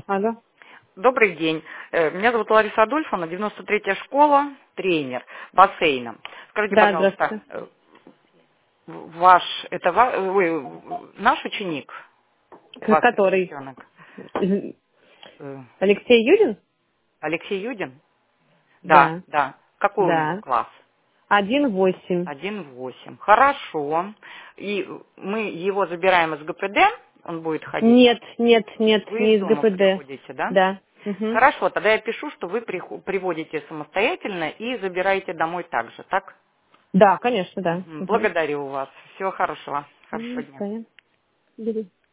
Алло. Добрый день. Меня зовут Лариса Адольфовна, 93-я школа, тренер бассейна. Скажите, Да, пожалуйста, здравствуйте. наш ученик, ваш Который? ребенок, э, Алексей Юрин? Алексей Юдин? Да, Да, да. Какой у него да. класс? 1,8. 1,8. Хорошо. И мы его забираем из ГПД, он будет ходить. Нет, нет, нет, Вы не из из дома ГПД. приходите, да? Да. Угу. Хорошо, тогда я пишу, что вы приводите самостоятельно и забираете домой также, так? Да, конечно, да. Мгм. Угу. Благодарю вас. Всего хорошего. Хорошего дня. Понятно. Бери.